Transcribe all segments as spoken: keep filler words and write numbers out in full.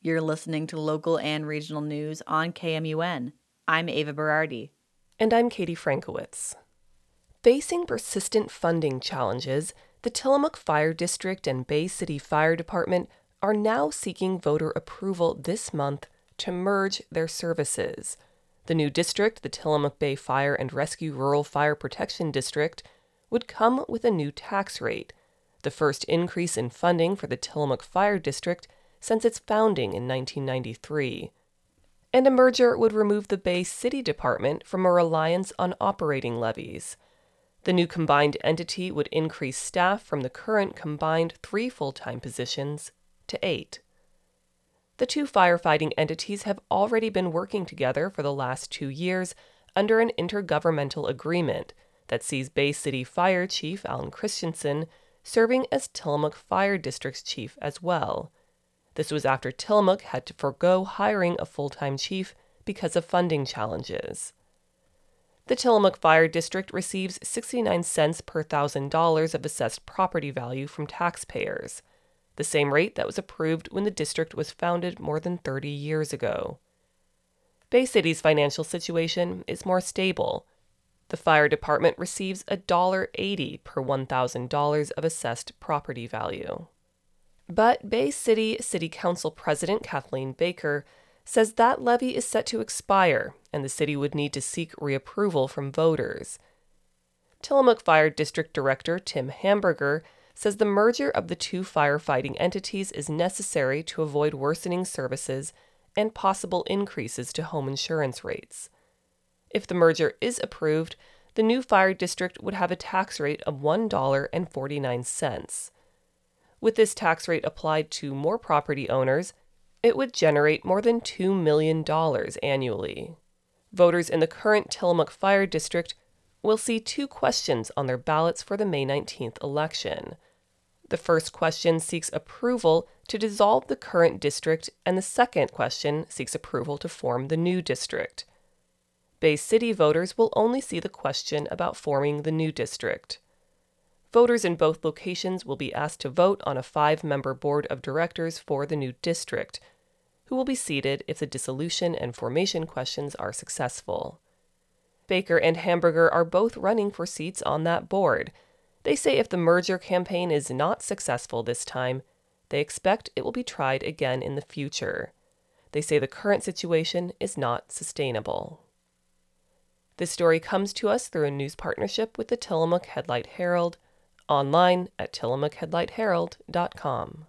You're listening to local and regional news on K M U N. I'm Ava Berardi. And I'm Katie Frankowitz. Facing persistent funding challenges, the Tillamook Fire District and Bay City Fire Department are now seeking voter approval this month to merge their services. The new district, the Tillamook Bay Fire and Rescue Rural Fire Protection District, would come with a new tax rate, the first increase in funding for the Tillamook Fire District since its founding in nineteen ninety-three. And a merger would remove the Bay City Department from a reliance on operating levies. The new combined entity would increase staff from the current combined three full-time positions to eight. The two firefighting entities have already been working together for the last two years under an intergovernmental agreement that sees Bay City Fire Chief Alan Christensen serving as Tillamook Fire District's chief as well. This was after Tillamook had to forego hiring a full-time chief because of funding challenges. The Tillamook Fire District receives sixty-nine cents per thousand dollars of assessed property value from taxpayers, the same rate that was approved when the district was founded more than thirty years ago. Bay City's financial situation is more stable. The fire department receives one dollar and eighty cents per one thousand dollars of assessed property value. But Bay City City Council President Kathleen Baker says that levy is set to expire and the city would need to seek reapproval from voters. Tillamook Fire District Director Tim Hamburger says the merger of the two firefighting entities is necessary to avoid worsening services and possible increases to home insurance rates. If the merger is approved, the new fire district would have a tax rate of one dollar and forty-nine cents. With this tax rate applied to more property owners, it would generate more than two million dollars annually. Voters in the current Tillamook Fire District will see two questions on their ballots for the May nineteenth election. The first question seeks approval to dissolve the current district, and the second question seeks approval to form the new district. Bay City voters will only see the question about forming the new district. Voters in both locations will be asked to vote on a five-member board of directors for the new district, who will be seated if the dissolution and formation questions are successful. Baker and Hamburger are both running for seats on that board. They say if the merger campaign is not successful this time, they expect it will be tried again in the future. They say the current situation is not sustainable. This story comes to us through a news partnership with the Tillamook Headlight Herald, online at tillamook headlight herald dot com.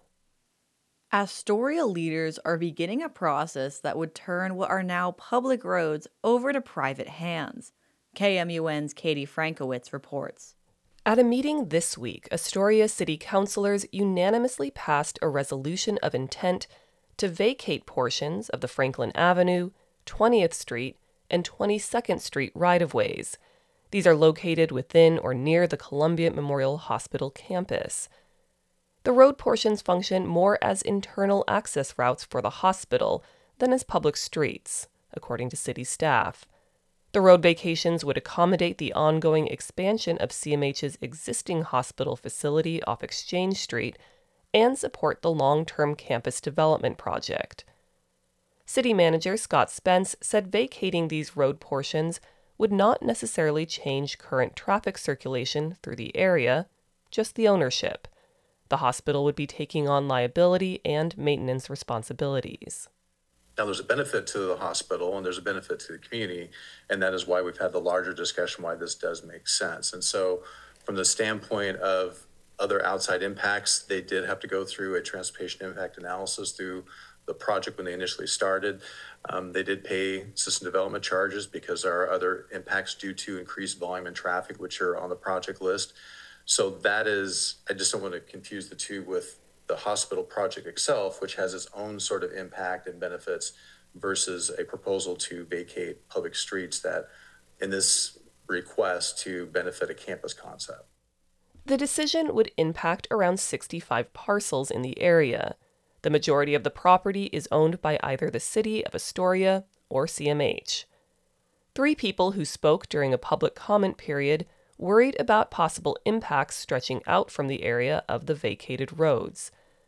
Astoria leaders are beginning a process that would turn what are now public roads over to private hands. K M U N's Katie Frankowitz reports. At a meeting this week, Astoria City Councilors unanimously passed a resolution of intent to vacate portions of the Franklin Avenue, twentieth Street, and twenty-second Street right-of-ways. These are located within or near the Columbia Memorial Hospital campus. The road portions function more as internal access routes for the hospital than as public streets, according to city staff. The road vacations would accommodate the ongoing expansion of C M H's existing hospital facility off Exchange Street and support the long-term campus development project. City Manager Scott Spence said vacating these road portions would not necessarily change current traffic circulation through the area, just the ownership. The hospital would be taking on liability and maintenance responsibilities. Now, there's a benefit to the hospital and there's a benefit to the community, and that is why we've had the larger discussion why this does make sense. And so from the standpoint of other outside impacts, they did have to go through a transportation impact analysis through the project when they initially started. Um, they did pay system development charges because there are other impacts due to increased volume and traffic, which are on the project list. So that is, I just don't want to confuse the two with the hospital project itself, which has its own sort of impact and benefits versus a proposal to vacate public streets that in this request to benefit a campus concept. The decision would impact around sixty-five parcels in the area. The majority of the property is owned by either the City of Astoria or C M H. Three people who spoke during a public comment period worried about possible impacts stretching out from the area of the vacated roads.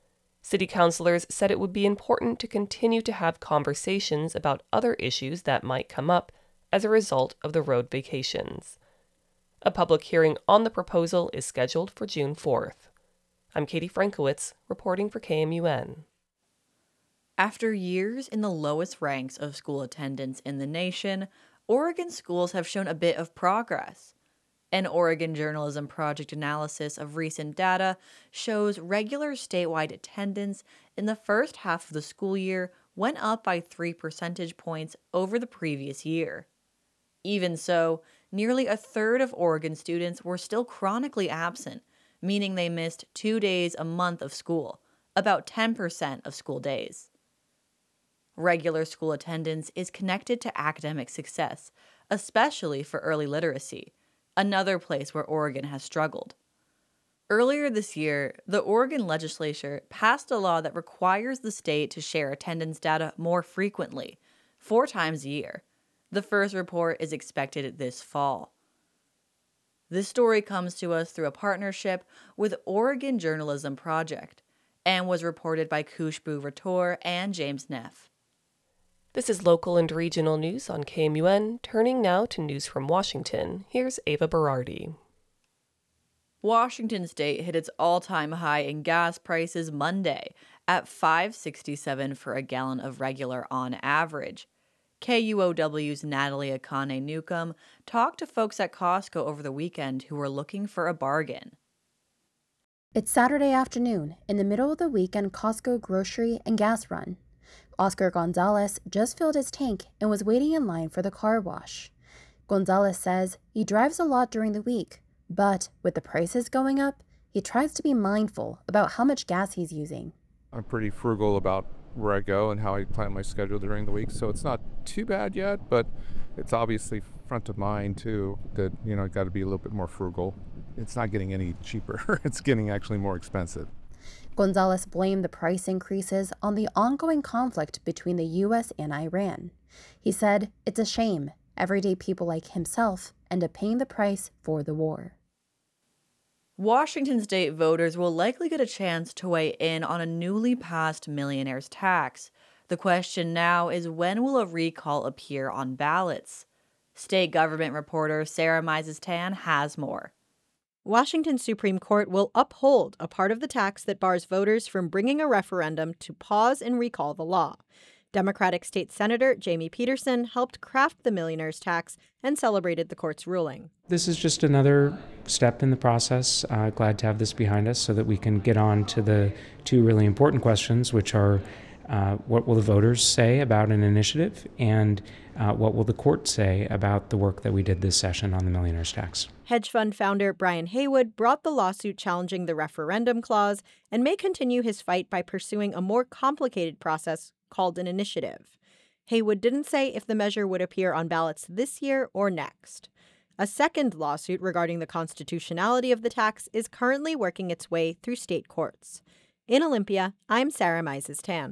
City councilors said it would be important to continue to have conversations about other issues that might come up as a result of the road vacations. A public hearing on the proposal is scheduled for June fourth. I'm Katie Frankowitz, reporting for K M U N. After years in the lowest ranks of school attendance in the nation, Oregon schools have shown a bit of progress. An Oregon Journalism Project analysis of recent data shows regular statewide attendance in the first half of the school year went up by three percentage points over the previous year. Even so, nearly a third of Oregon students were still chronically absent, meaning they missed two days a month of school, about ten percent of school days. Regular school attendance is connected to academic success, especially for early literacy, another place where Oregon has struggled. Earlier this year, the Oregon legislature passed a law that requires the state to share attendance data more frequently, four times a year. The first report is expected this fall. This story comes to us through a partnership with Oregon Journalism Project and was reported by Khushbu Rator and James Neff. This is local and regional news on K M U N. Turning now to news from Washington, here's Ava Berardi. Washington state hit its all-time high in gas prices Monday at five dollars and sixty-seven cents for a gallon of regular on average. K U O W's Natalie Akane Newcomb talked to folks at Costco over the weekend who were looking for a bargain. It's Saturday afternoon, in the middle of the weekend Costco grocery and gas run. Oscar Gonzalez just filled his tank and was waiting in line for the car wash. Gonzalez says he drives a lot during the week, but with the prices going up, he tries to be mindful about how much gas he's using. I'm pretty frugal about where I go and how I plan my schedule during the week, so it's not too bad yet, but it's obviously front of mind too that, you know, got to be a little bit more frugal. It's not getting any cheaper. It's getting actually more expensive. Gonzalez blamed the price increases on the ongoing conflict between the U S and Iran. He said it's a shame everyday people like himself end up paying the price for the war. Washington state voters will likely get a chance to weigh in on a newly passed millionaire's tax. The question now is, when will a recall appear on ballots? State government reporter Sarah Mises-Tan has more. Washington's Supreme Court will uphold a part of the tax that bars voters from bringing a referendum to pause and recall the law. Democratic State Senator Jamie Peterson helped craft the millionaire's tax and celebrated the court's ruling. This is just another step in the process. Uh, glad to have this behind us so that we can get on to the two really important questions, which are uh, what will the voters say about an initiative, and uh, what will the court say about the work that we did this session on the millionaire's tax. Hedge fund founder Brian Haywood brought the lawsuit challenging the referendum clause and may continue his fight by pursuing a more complicated process called an initiative. Haywood didn't say if the measure would appear on ballots this year or next. A second lawsuit regarding the constitutionality of the tax is currently working its way through state courts. In Olympia, I'm Sarah Mises-Tan.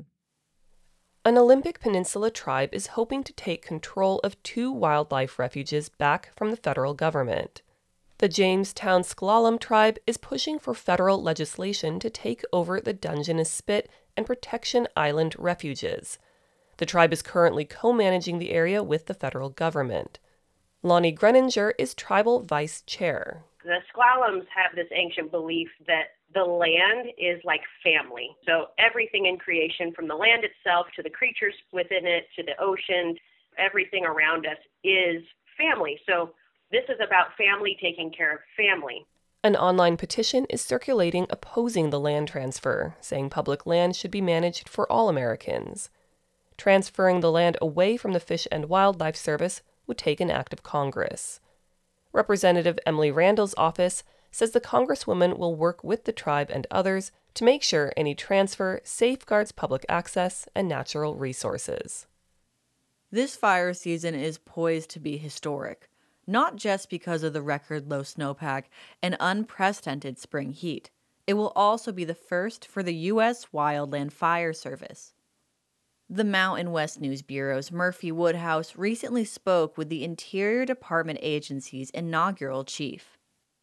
An Olympic Peninsula tribe is hoping to take control of two wildlife refuges back from the federal government. The Jamestown S'Klallam tribe is pushing for federal legislation to take over the Dungeness Spit and Protection Island refuges. The tribe is currently co-managing the area with the federal government. Lonnie Greninger is tribal vice chair. The S'Klallams have this ancient belief that the land is like family. So everything in creation, from the land itself to the creatures within it to the ocean, everything around us is family. So this is about family taking care of family. An online petition is circulating opposing the land transfer, saying public land should be managed for all Americans. Transferring the land away from the Fish and Wildlife Service would take an act of Congress. Representative Emily Randall's office says the Congresswoman will work with the tribe and others to make sure any transfer safeguards public access and natural resources. This fire season is poised to be historic, not just because of the record low snowpack and unprecedented spring heat. It will also be the first for the U S Wildland Fire Service. The Mountain West News Bureau's Murphy Woodhouse recently spoke with the Interior Department agency's inaugural chief.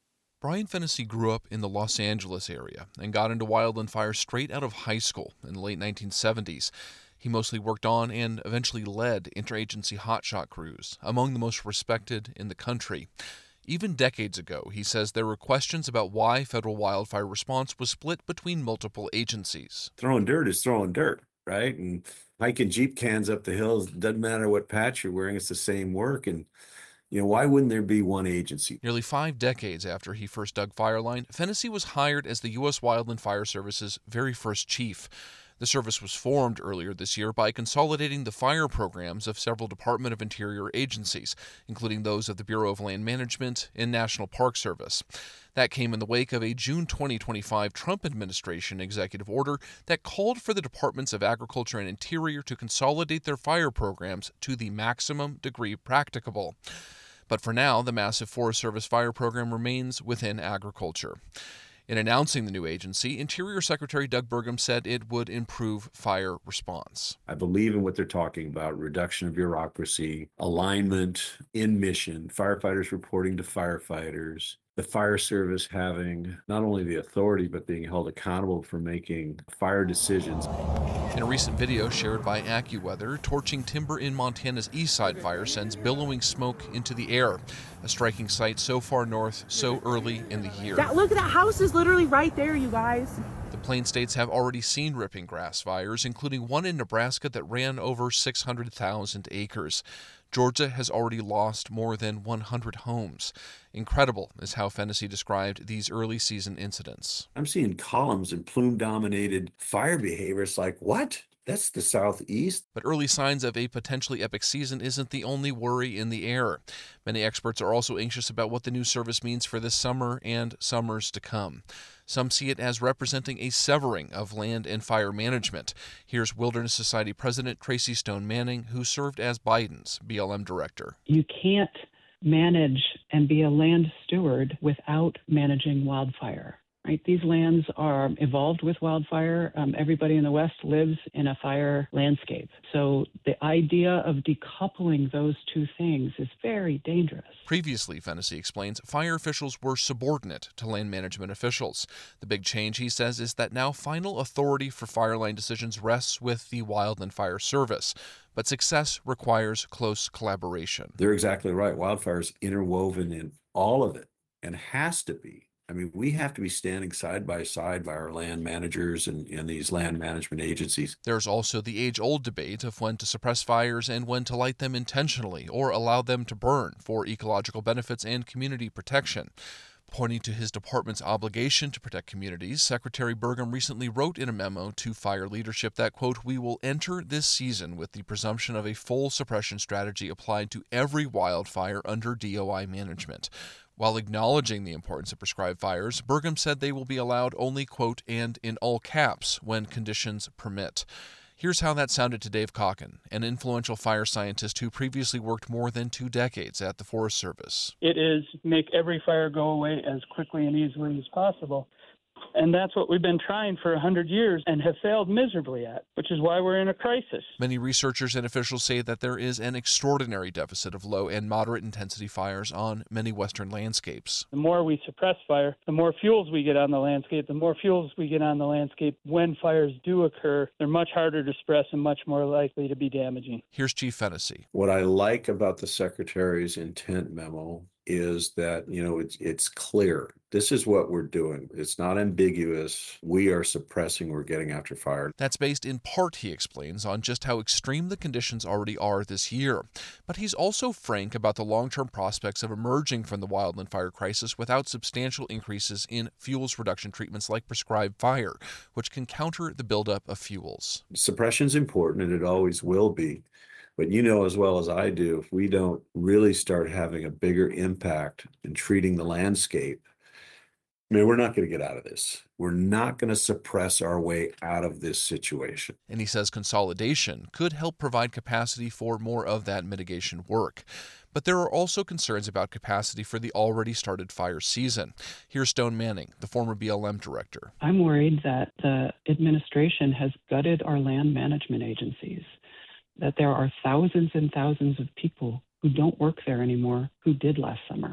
Brian Fennessy grew up in the Los Angeles area and got into wildland fire straight out of high school in the late nineteen seventies. He mostly worked on and eventually led interagency hotshot crews, among the most respected in the country. Even decades ago, he says there were questions about why federal wildfire response was split between multiple agencies. Throwing dirt is throwing dirt, right? And hiking Jeep cans up the hills, doesn't matter what patch you're wearing, it's the same work. And, you know, why wouldn't there be one agency? Nearly five decades after he first dug Fireline, Fennessy was hired as the U S Wildland Fire Service's very first chief. The service was formed earlier this year by consolidating the fire programs of several Department of Interior agencies, including those of the Bureau of Land Management and National Park Service. That came in the wake of a June twenty twenty-five Trump administration executive order that called for the Departments of Agriculture and Interior to consolidate their fire programs to the maximum degree practicable. But for now, the massive Forest Service fire program remains within agriculture. In announcing the new agency, Interior Secretary Doug Burgum said it would improve fire response. I believe in what they're talking about, reduction of bureaucracy, alignment in mission, firefighters reporting to firefighters, the fire service having not only the authority, but being held accountable for making fire decisions. In a recent video shared by AccuWeather, torching timber in Montana's Eastside fire sends billowing smoke into the air, a striking sight so far north so early in the year. That, look, that house is literally right there, you guys. The Plain States have already seen ripping grass fires, including one in Nebraska that ran over six hundred thousand acres. Georgia has already lost more than one hundred homes. Incredible is how Fennessy described these early season incidents. I'm seeing columns and plume-dominated fire behavior. It's like, what? That's the Southeast. But early signs of a potentially epic season isn't the only worry in the air. Many experts are also anxious about what the new service means for this summer and summers to come. Some see it as representing a severing of land and fire management. Here's Wilderness Society President Tracy Stone Manning, who served as Biden's B L M director. You can't manage and be a land steward without managing wildfire. Right? These lands are evolved with wildfire. Um, everybody in the West lives in a fire landscape. So the idea of decoupling those two things is very dangerous. Previously, Fennessy explains, fire officials were subordinate to land management officials. The big change, he says, is that now final authority for fire line decisions rests with the Wildland Fire Service. But success requires close collaboration. They're exactly right. Wildfire is interwoven in all of it and has to be. I mean, we have to be standing side by side by our land managers and, and these land management agencies. There's also the age-old debate of when to suppress fires and when to light them intentionally or allow them to burn for ecological benefits and community protection. Pointing to his department's obligation to protect communities, Secretary Burgum recently wrote in a memo to fire leadership that, quote, "We will enter this season with the presumption of a full suppression strategy applied to every wildfire under D O I management." While acknowledging the importance of prescribed fires, Burgum said they will be allowed only, quote, "and in all caps when conditions permit." Here's how that sounded to Dave Cocken, an influential fire scientist who previously worked more than two decades at the Forest Service. It is make every fire go away as quickly and easily as possible. And that's what we've been trying for one hundred years and have failed miserably at, which is why we're in a crisis. Many researchers and officials say that there is an extraordinary deficit of low and moderate intensity fires on many Western landscapes. The more we suppress fire, the more fuels we get on the landscape. The more fuels we get on the landscape, when fires do occur, they're much harder to suppress and much more likely to be damaging. Here's Chief Fennessy. What I like about the Secretary's intent memo is that, you know, it's it's clear. This is what we're doing. It's not ambiguous. We are suppressing, we're getting after fire. That's based in part, he explains, on just how extreme the conditions already are this year. But he's also frank about the long-term prospects of emerging from the wildland fire crisis without substantial increases in fuels reduction treatments like prescribed fire, which can counter the buildup of fuels. Suppression's important, and it always will be. But you know as well as I do, if we don't really start having a bigger impact in treating the landscape, I mean, we're not going to get out of this. We're not going to suppress our way out of this situation. And he says consolidation could help provide capacity for more of that mitigation work. But there are also concerns about capacity for the already started fire season. Here's Stone Manning, the former B L M director. I'm worried that the administration has gutted our land management agencies, that there are thousands and thousands of people who don't work there anymore who did last summer.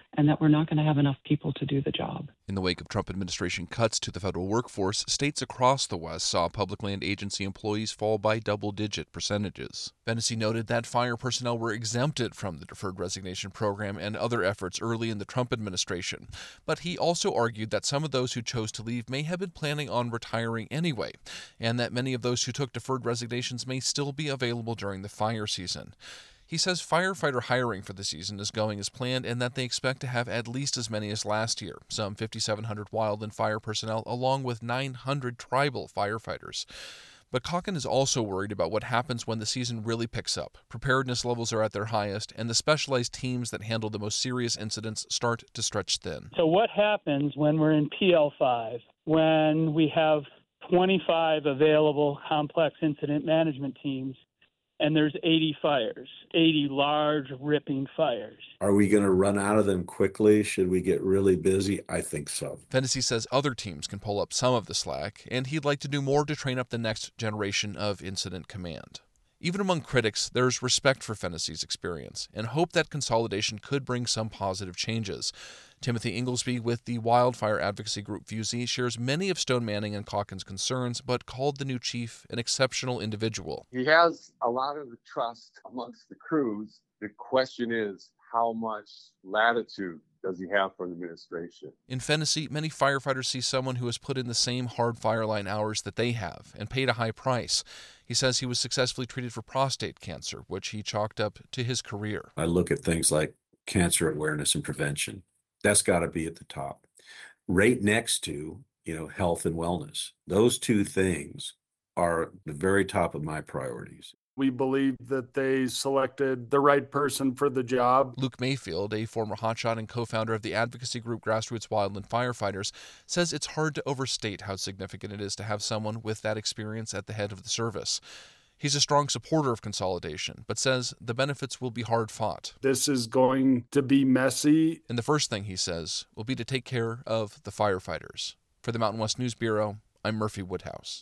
and that we're not going to have enough people to do the job. In the wake of Trump administration cuts to the federal workforce, states across the West saw public land agency employees fall by double-digit percentages. Fennessy noted that fire personnel were exempted from the deferred resignation program and other efforts early in the Trump administration. But he also argued that some of those who chose to leave may have been planning on retiring anyway, and that many of those who took deferred resignations may still be available during the fire season. He says firefighter hiring for the season is going as planned and that they expect to have at least as many as last year, some fifty-seven hundred wildland fire personnel along with nine hundred tribal firefighters. But Calkin is also worried about what happens when the season really picks up. Preparedness levels are at their highest, and the specialized teams that handle the most serious incidents start to stretch thin. So what happens when we're in P L five, when we have twenty-five available complex incident management teams, and there's eighty fires, eighty large, ripping fires? Are we going to run out of them quickly? Should we get really busy? I think so. Fennessy says other teams can pull up some of the slack, and he'd like to do more to train up the next generation of incident command. Even among critics, there's respect for Fennessy's experience and hope that consolidation could bring some positive changes. Timothy Inglesby with the wildfire advocacy group V U Z shares many of Stone Manning and Calkin's concerns, but called the new chief an exceptional individual. He has a lot of the trust amongst the crews. The question is, how much latitude does he have from the administration? In Fennessy, many firefighters see someone who has put in the same hard fireline hours that they have and paid a high price. He says he was successfully treated for prostate cancer, which he chalked up to his career. I look at things like cancer awareness and prevention. That's got to be at the top. Right next to, you know, health and wellness. Those two things are the very top of my priorities. We believe that they selected the right person for the job. Luke Mayfield, a former hotshot and co-founder of the advocacy group Grassroots Wildland Firefighters, says it's hard to overstate how significant it is to have someone with that experience at the head of the service. He's a strong supporter of consolidation, but says the benefits will be hard-fought. This is going to be messy. And the first thing, he says, will be to take care of the firefighters. For the Mountain West News Bureau, I'm Murphy Woodhouse.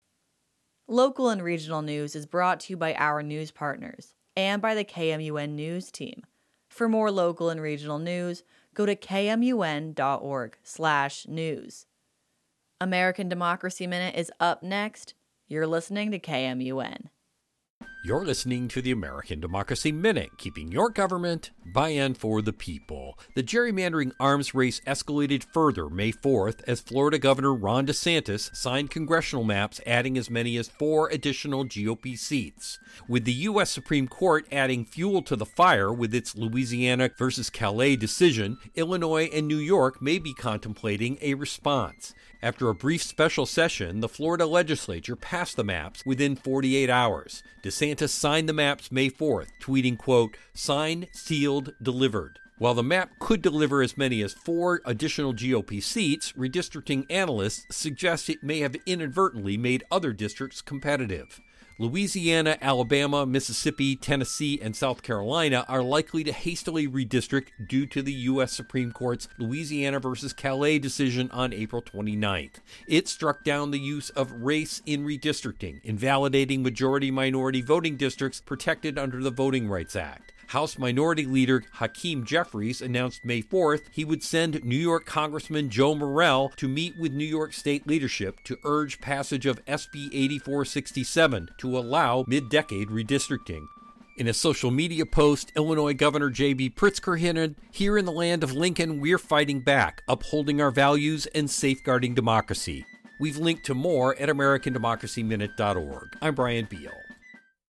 Local and regional news is brought to you by our news partners and by the K M U N News team. For more local and regional news, go to kmun.org slash news. American Democracy Minute is up next. You're listening to K M U N. You're listening to the American Democracy Minute, keeping your government by and for the people. The gerrymandering arms race escalated further May fourth as Florida Governor Ron DeSantis signed congressional maps adding as many as four additional G O P seats. With the U S Supreme Court adding fuel to the fire with its Louisiana versus Calais decision, Illinois and New York may be contemplating a response. After a brief special session, the Florida legislature passed the maps within forty-eight hours. DeSantis signed the maps May fourth, tweeting, quote, "Signed, sealed, delivered." While the map could deliver as many as four additional G O P seats, redistricting analysts suggest it may have inadvertently made other districts competitive. Louisiana, Alabama, Mississippi, Tennessee, and South Carolina are likely to hastily redistrict due to the U S Supreme Court's Louisiana versus Calais decision on April twenty-ninth. It struck down the use of race in redistricting, invalidating majority-minority voting districts protected under the Voting Rights Act. House Minority Leader Hakeem Jeffries announced May fourth he would send New York Congressman Joe Morrell to meet with New York State leadership to urge passage of S B eighty-four sixty-seven to allow mid-decade redistricting. In a social media post, Illinois Governor J B Pritzker hinted, "Here in the land of Lincoln, we're fighting back, upholding our values and safeguarding democracy." We've linked to more at american democracy minute dot org. I'm Brian Beal.